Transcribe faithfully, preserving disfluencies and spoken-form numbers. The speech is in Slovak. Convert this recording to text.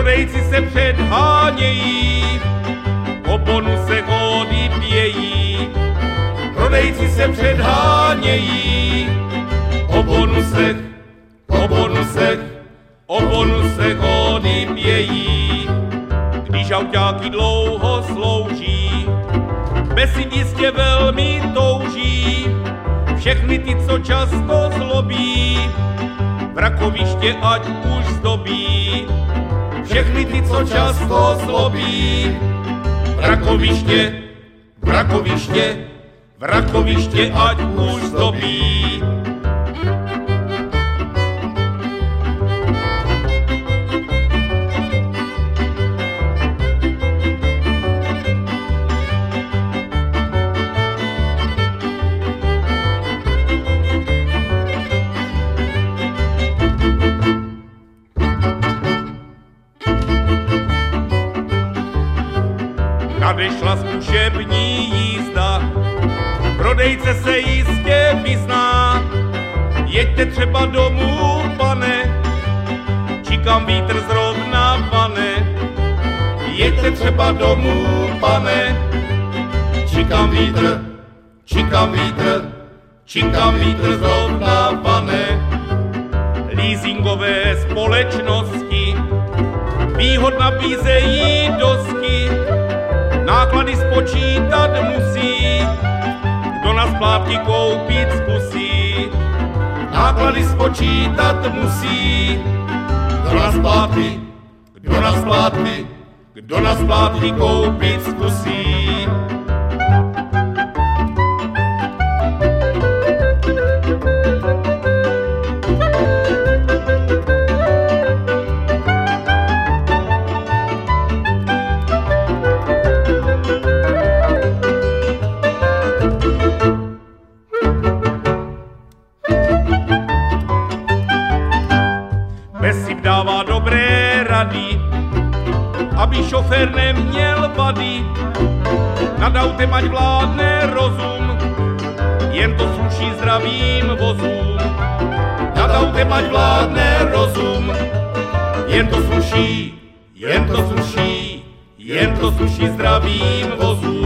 Prodejci se předhánějí, o bonusech odipějí. Prodejci se předhánějí, o bonusech, o bonusech, o bonusech odipějí. Když auťáky dlouho slouží, besid jistě velmi touží. Všechny ty, co často zlobí, vrakoviště ať už zdobí. Všechny ty, co často zlobí, vrakoviště, vrakoviště, vrakoviště ať už zdobí. Nadešla zkušební jízda, prodejce se jistě vyzná. Jeďte třeba domů, pane, či kam vítr zrovna vane. Jeďte třeba domů, pane, či kam vítr, či kam vítr, či kam vítr zrovna vane. Leasingové společnosti výhod nabízejí dosky, náklady spočítat musí, kdo na splátky koupit zkusí. Náklady spočítat musí, kdo na splátky, kdo na splátky, kdo na splátky koupit zkusí. Besid dává dobré rady, aby šofér neměl vady. Nad autem ať vládne rozum, jen to sluší zdravým vozům. Nad autem ať vládne rozum, jen to sluší, jen to sluší, jen to sluší zdravým vozům.